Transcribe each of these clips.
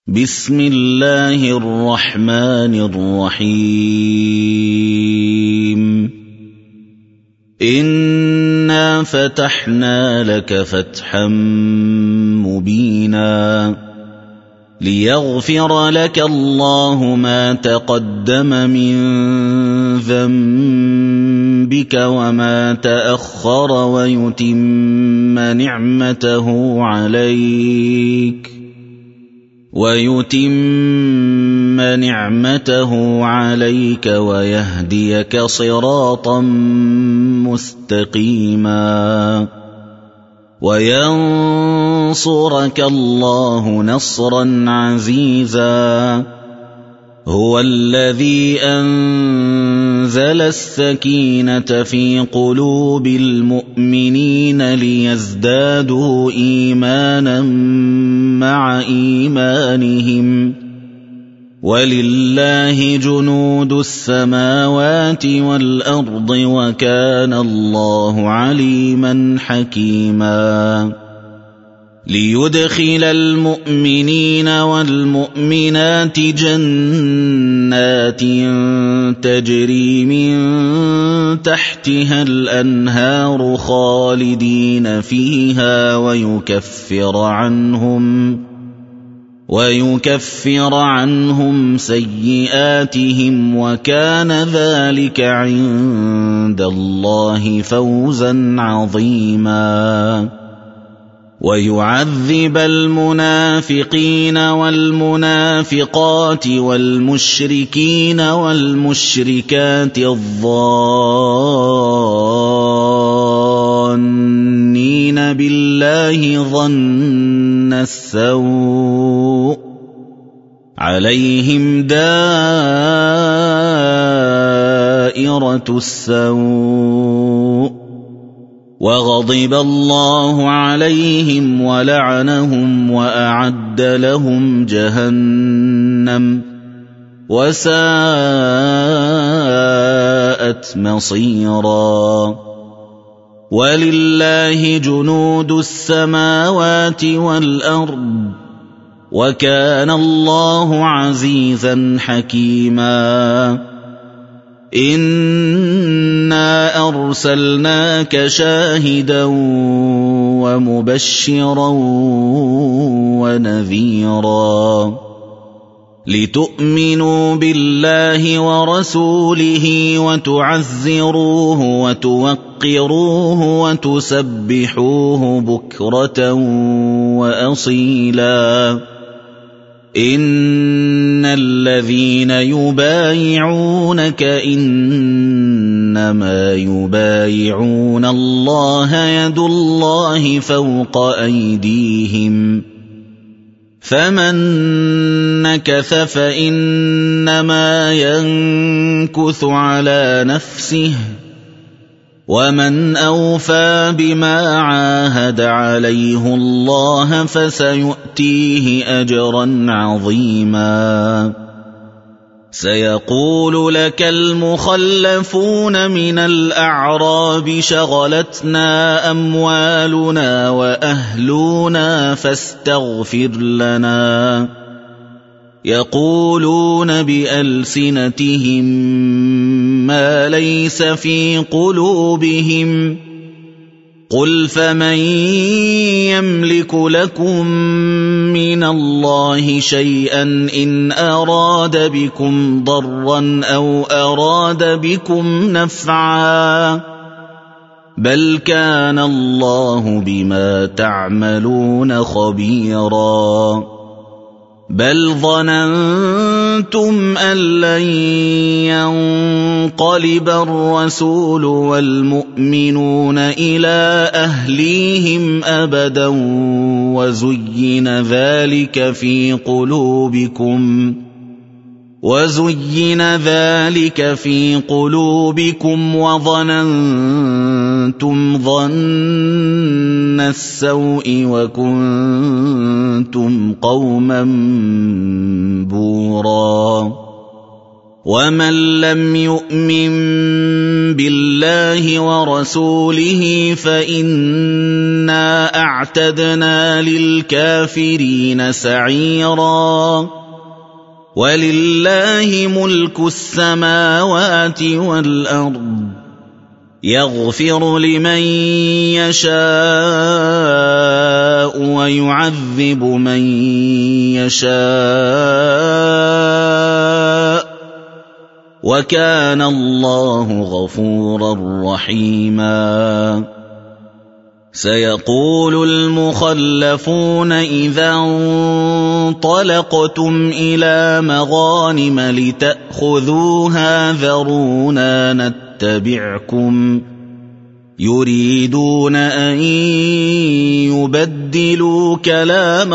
بسم الله الرحمن الرحيم إنا فتحنا لك فتحا مبينا ليغفر لك الله ما تقدم من ذنبك وما تأخر ويتم نعمته عليك ويهديك صراطا مستقيما وينصرك الله نصرا عزيزا هو الذي أنزل السكينة في قلوب المؤمنين ليزدادوا إيمانا مع إيمانهم ولله جنود السماوات والأرض وكان الله عليما حكيما ليدخل المؤمنين والمؤمنات جنات تجري من تحتها الأنهار خالدين فيها ويكفر عنهم سيئاتهم وكان ذلك عند الله فوزا عظيما ويعذب المنافقين والمنافقات والمشركين والمشركات الظانين بالله ظن السوء عليهم دائرة السوء وغضب الله عليهم ولعنهم وأعد لهم جهنم وساءت مصيرا ولله جنود السماوات والأرض وكان الله عزيزا حكيما إنا أرسلناك شاهدا ومبشرا ونذيرا لتؤمنوا بالله ورسوله وتعزروه وتوقروه وتسبحوه بكرة وأصيلا إن الذين يبايعونك إنما يبايعون الله يد الله فوق أيديهم فمن نكث فإنما ينكث على نفسه ومن أوفى بما عاهد عليه الله فسيؤتيه أجرا عظيما سيقول لك المخلفون من الأعراب شغلتنا أموالنا وأهلنا فاستغفر لنا يقولون بألسنتهم ما ليس في قلوبهم قل فمن يملك لكم من الله شيئا إن أراد بكم ضرا أو أراد بكم نفعا بل كان الله بما تعملون خبيرا بل ظننتم أن لن ينقلب الرسول والمؤمنون إلى أهليهم أبدا وزين ذلك في قلوبكم وظننتم ظن السوء وكنتم قوما بورا ومن لم يؤمن بالله ورسوله فإنا أعتدنا للكافرين سعيرا ولله ملك السماوات والأرض يغفر لمن يشاء ويعذب من يشاء وكان الله غفورا رحيما سيقول المخلفون إذا انطلقتم إلى مغانم لتأخذوها ذرونا نتبعكم يريدون أن يبدلوا كلام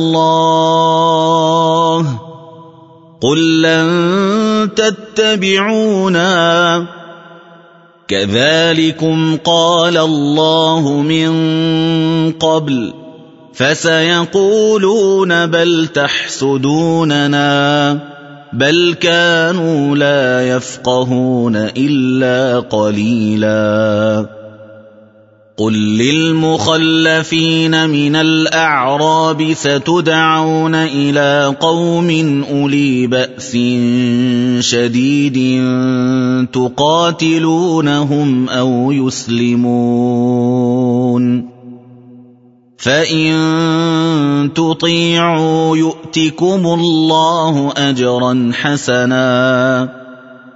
الله قل لن تتبعونا كذلكم قال الله من قبل فسيقولون بل تحسدوننا بل كانوا لا يفقهون إلا قليلا قل للمخلفين من الأعراب ستدعون إلى قوم أولي بأس شديد تقاتلونهم أو يسلمون فإن تطيعوا يؤتكم الله أجرا حسنا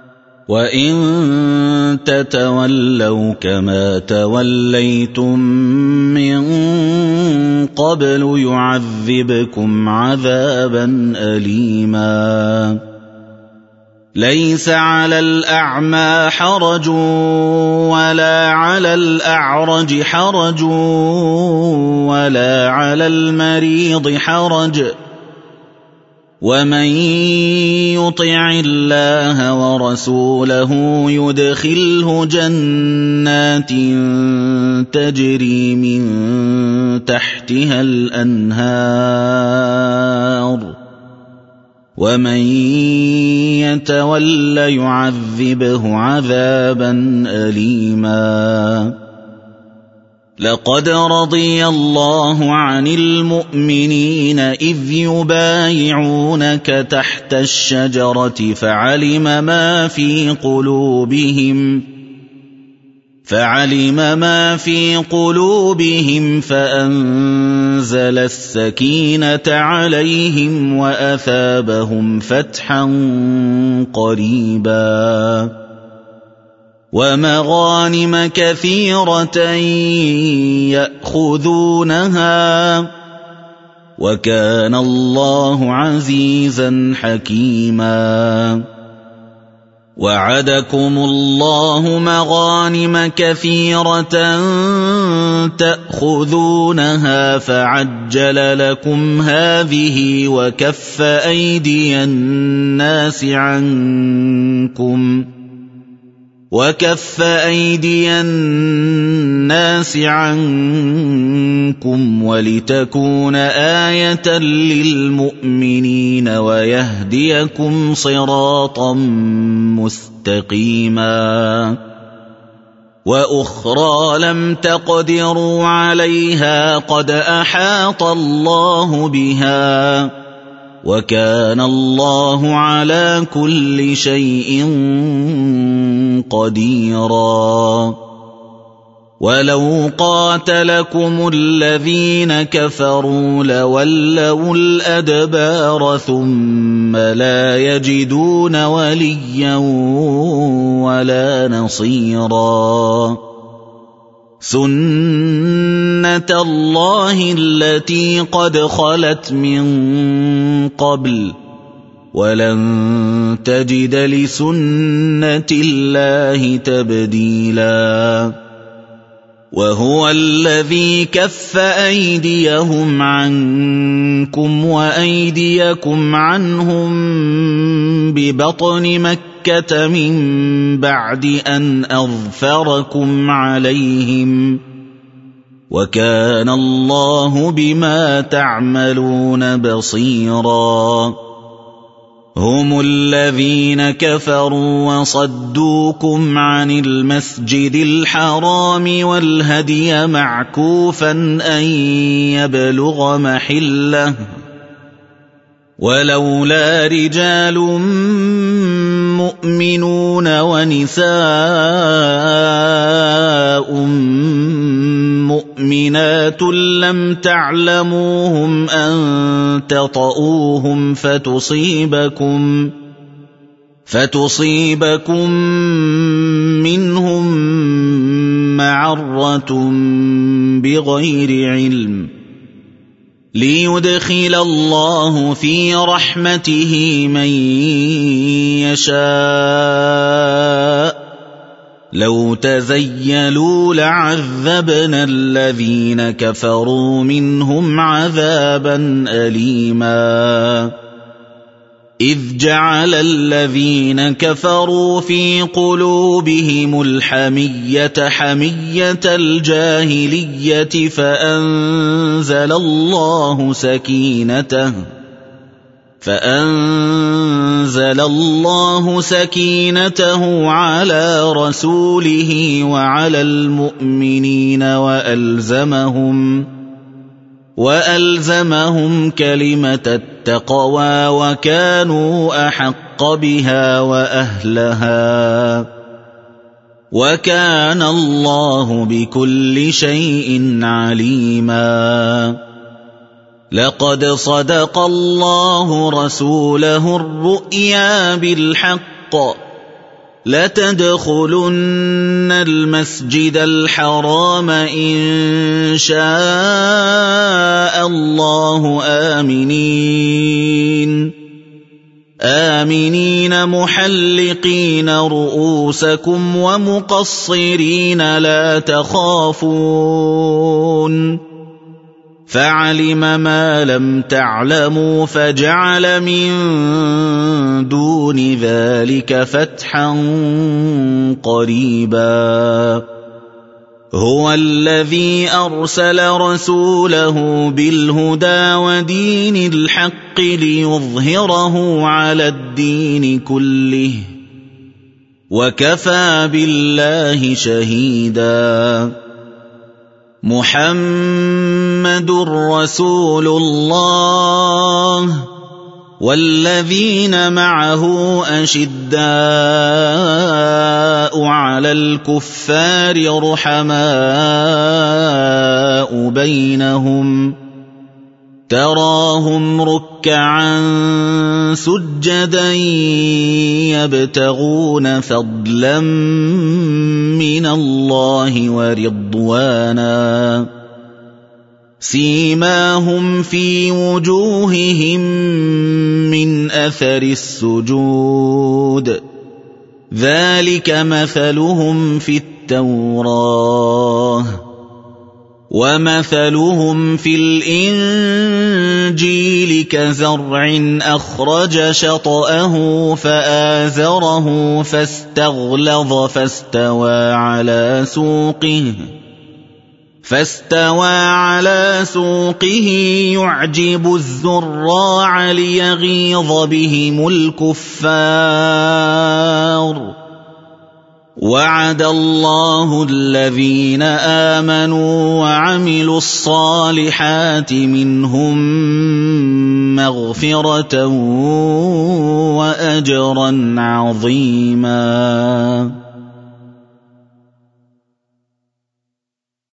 وإن تتولوا كما توليتم من قبل يعذبكم عذابا أليما ليس على الأعمى حرج ولا على الأعرج حرج ولا على المريض حرج ومن يطع الله ورسوله يدخله جنات تجري من تحتها الأنهار ومن يتول يعذبه عذابا أليما لقد رضي الله عن المؤمنين إذ يبايعونك تحت الشجرة فعلم ما في قلوبهم فأنزل السكينة عليهم وأثابهم فتحا قريبا ومغانم كثيرة يأخذونها وكان الله عزيزا حكيما وعدكم الله مغانم كثيرة تأخذونها فعجل لكم هذه وكف أيدي الناس عنكم ولتكون آية للمؤمنين ويهديكم صراطا مستقيما وأخرى لم تقدروا عليها قد أحاط الله بها وكان الله على كل شيء قديرا ولو قاتلكم الذين كفروا لولوا الأدبار ثم لا يجدون وليا ولا نصيرا سنة الله التي قد خلت من قبل ولن تجد لسنة الله تبديلا وهو الذي كف أيديهم عنكم وأيديكم عنهم ببطن مكة من بعد أن أظفركم عليهم وكان الله بما تعملون بصيرا هم الذين كفروا وصدوكم عن المسجد الحرام والهدي معكوفا أن يبلغ محله ولولا رجال مؤمنون ونساء مؤمنات لم تعلموهم أن تطؤوهم فتصيبكم منهم معرة بغير علم ليدخل الله في رحمته من يشاء لو تزيلوا لعذبنا الذين كفروا منهم عذابا أليما إذ جعل الذين كفروا في قلوبهم الحمية حمية الجاهلية فأنزل الله سكينته على رسوله وعلى المؤمنين وألزمهم كلمة التقوى وكانوا أحق بها وأهلها وكان الله بكل شيء عليما لقد صدق الله رسوله الرؤيا بالحق لتدخلن المسجد الحرام إن شاء الله آمنين محلقين رؤوسكم ومقصرين لا تخافون فعلم ما لم تعلموا فجعل من دون ذلك فتحا قريبا هو الذي أرسل رسوله بالهدى ودين الحق ليظهره على الدين كله وكفى بالله شهيدا محمد رسول الله والذين معه أشداء على الكفار رحماء بينهم تراهم ركعا سجدا يبتغون فضلا من الله ورضوانا سيماهم في وجوههم من أثر السجود ذلك مثلهم في التوراة ومثلهم في الإنجيل كزرع أخرج شطأه فآزره فاستغلظ فاستوى على سوقه يعجب الزراع ليغيظ بهم الكفار وعد الله الذين آمنوا وعملوا الصالحات منهم مغفرة وأجرا عظيما